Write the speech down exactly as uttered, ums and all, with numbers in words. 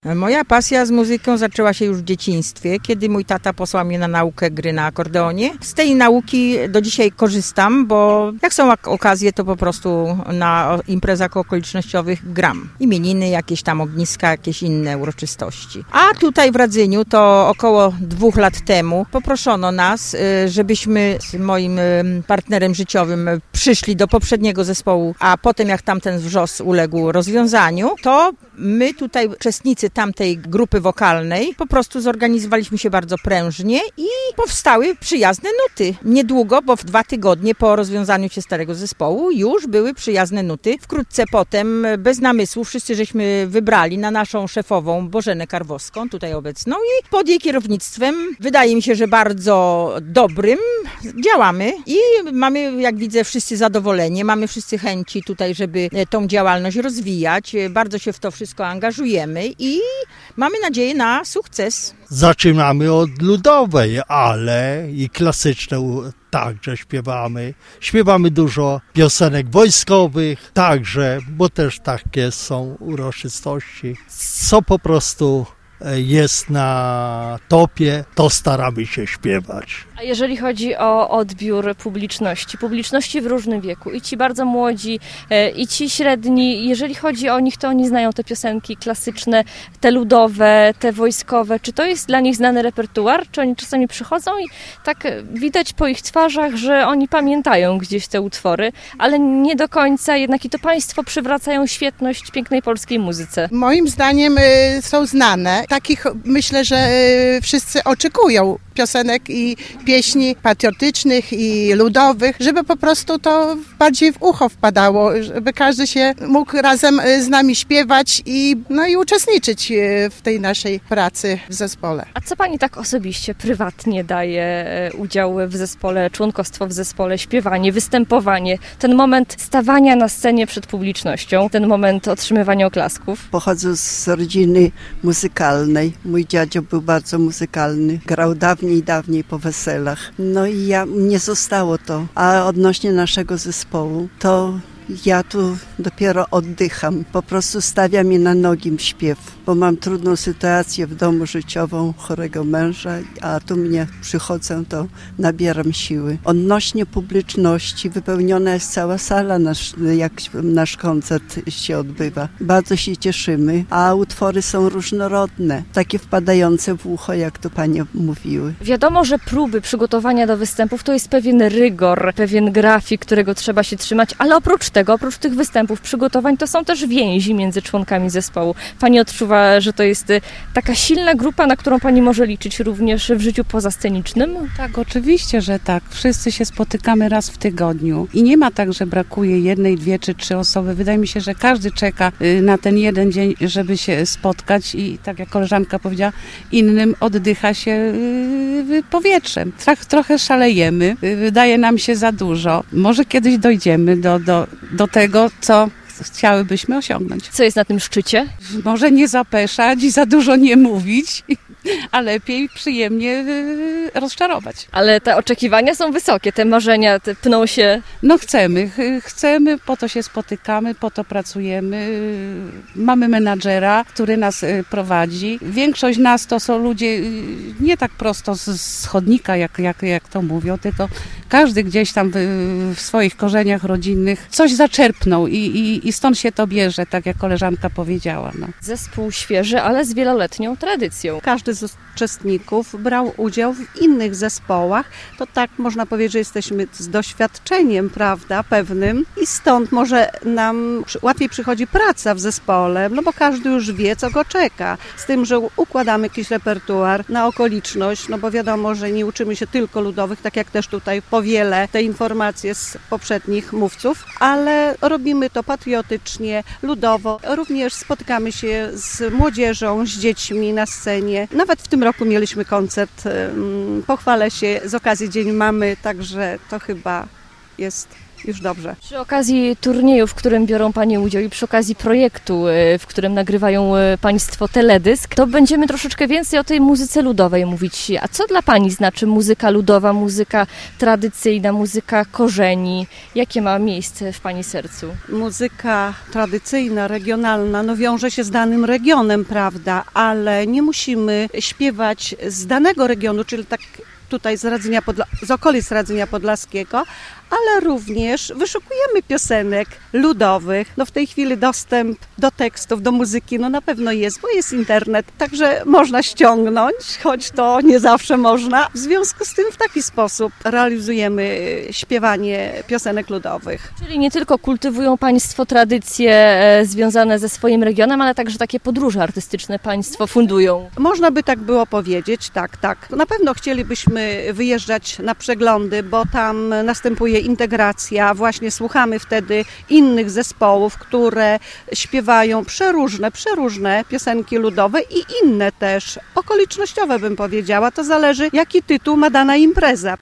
Moja pasja z muzyką zaczęła się już w dzieciństwie, kiedy mój tata posłał mnie na naukę gry na akordeonie. Z tej nauki do dzisiaj korzystam, bo jak są okazje, to po prostu na imprezach okolicznościowych gram. Imieniny, jakieś tam ogniska, jakieś inne uroczystości. A tutaj w Radzyniu to około dwóch lat temu poproszono nas, żebyśmy z moim partnerem życiowym przyszli do poprzedniego zespołu, a potem jak tamten wrzos uległ rozwiązaniu, to my tutaj uczestnicy tamtej grupy wokalnej po prostu zorganizowaliśmy się bardzo prężnie i powstały przyjazne nuty. Niedługo, bo w dwa tygodnie po rozwiązaniu się starego zespołu już były przyjazne nuty. Wkrótce potem, bez namysłu, wszyscy żeśmy wybrali na naszą szefową Bożenę Karwowską, tutaj obecną, i pod jej kierownictwem, wydaje mi się, że bardzo dobrym, działamy i mamy, jak widzę, wszyscy zadowolenie, mamy wszyscy chęci tutaj, żeby tą działalność rozwijać. Bardzo się w to wszystko angażujemy i mamy nadzieję na sukces. Zaczynamy od ludowej, ale i klasyczne także śpiewamy. Śpiewamy dużo piosenek wojskowych, także, bo też takie są uroczystości. Co po prostu jest na topie, to staramy się śpiewać. A jeżeli chodzi o odbiór publiczności, publiczności w różnym wieku, i ci bardzo młodzi, i ci średni, jeżeli chodzi o nich, to oni znają te piosenki klasyczne, te ludowe, te wojskowe. Czy to jest dla nich znany repertuar? Czy oni czasami przychodzą i tak widać po ich twarzach, że oni pamiętają gdzieś te utwory, ale nie do końca, jednak i to państwo przywracają świetność pięknej polskiej muzyce. Moim zdaniem y, są znane. Takich myślę, że y, wszyscy oczekują piosenek i pieśni patriotycznych i ludowych, żeby po prostu to bardziej w ucho wpadało, żeby każdy się mógł razem z nami śpiewać i, no i uczestniczyć w tej naszej pracy w zespole. A co pani tak osobiście, prywatnie daje udział w zespole, członkostwo w zespole, śpiewanie, występowanie, ten moment stawania na scenie przed publicznością, ten moment otrzymywania oklasków? Pochodzę z rodziny muzykalnej. Mój dziadzio był bardzo muzykalny, grał dawniej Dawniej, dawniej po weselach. No i ja, nie zostało to. A odnośnie naszego zespołu, to ja tu dopiero oddycham. Po prostu stawia mnie na nogi śpiew, bo mam trudną sytuację w domu życiową, chorego męża, a tu mnie przychodzę, to nabieram siły. Odnośnie publiczności wypełniona jest cała sala, nasz, jak nasz koncert się odbywa. Bardzo się cieszymy, a utwory są różnorodne, takie wpadające w ucho, jak tu panie mówiły. Wiadomo, że próby przygotowania do występów to jest pewien rygor, pewien grafik, którego trzeba się trzymać, ale oprócz tego, oprócz tych występów, przygotowań, to są też więzi między członkami zespołu. Pani odczuwa, że to jest taka silna grupa, na którą pani może liczyć również w życiu pozascenicznym? Tak, oczywiście, że tak. Wszyscy się spotykamy raz w tygodniu i nie ma tak, że brakuje jednej, dwie czy trzy osoby. Wydaje mi się, że każdy czeka na ten jeden dzień, żeby się spotkać i tak jak koleżanka powiedziała, innym oddycha się powietrzem. Trochę szalejemy, wydaje nam się za dużo. Może kiedyś dojdziemy do, do, do tego, co chciałybyśmy osiągnąć. Co jest na tym szczycie? Może nie zapeszać i za dużo nie mówić, a lepiej przyjemnie rozczarować. Ale te oczekiwania są wysokie, te marzenia te pną się... No chcemy, chcemy, po to się spotykamy, po to pracujemy. Mamy menadżera, który nas prowadzi. Większość nas to są ludzie nie tak prosto z chodnika, jak, jak, jak to mówią, tylko każdy gdzieś tam w, w swoich korzeniach rodzinnych coś zaczerpnął i, i, i stąd się to bierze, tak jak koleżanka powiedziała. No. Zespół świeży, ale z wieloletnią tradycją. Każdy z uczestników brał udział w innych zespołach, to tak można powiedzieć, że jesteśmy z doświadczeniem, prawda, pewnym i stąd może nam łatwiej przychodzi praca w zespole, no bo każdy już wie, co go czeka. Z tym, że układamy jakiś repertuar na okoliczność, no bo wiadomo, że nie uczymy się tylko ludowych, tak jak też tutaj powielę te informacje z poprzednich mówców, ale robimy to patriotycznie, ludowo. Również spotykamy się z młodzieżą, z dziećmi na scenie. Nawet w tym roku mieliśmy koncert, pochwalę się, z okazji Dzień Mamy, także to chyba jest już dobrze. Przy okazji turnieju, w którym biorą Panie udział i przy okazji projektu, w którym nagrywają Państwo teledysk, to będziemy troszeczkę więcej o tej muzyce ludowej mówić. A co dla Pani znaczy muzyka ludowa, muzyka tradycyjna, muzyka korzeni? Jakie ma miejsce w Pani sercu? Muzyka tradycyjna, regionalna, no wiąże się z danym regionem, prawda, ale nie musimy śpiewać z danego regionu, czyli tak tutaj z, Radzenia Podla- z okolic Radzenia Podlaskiego, ale również wyszukujemy piosenek ludowych. No w tej chwili dostęp do tekstów, do muzyki, no na pewno jest, bo jest internet, także można ściągnąć, choć to nie zawsze można. W związku z tym w taki sposób realizujemy śpiewanie piosenek ludowych. Czyli nie tylko kultywują Państwo tradycje e, związane ze swoim regionem, ale także takie podróże artystyczne Państwo fundują. Można by tak było powiedzieć, tak, tak. Na pewno chcielibyśmy wyjeżdżać na przeglądy, bo tam następuje integracja, właśnie słuchamy wtedy innych zespołów, które śpiewają przeróżne, przeróżne piosenki ludowe i inne też, okolicznościowe bym powiedziała, to zależy jaki tytuł ma dana impreza.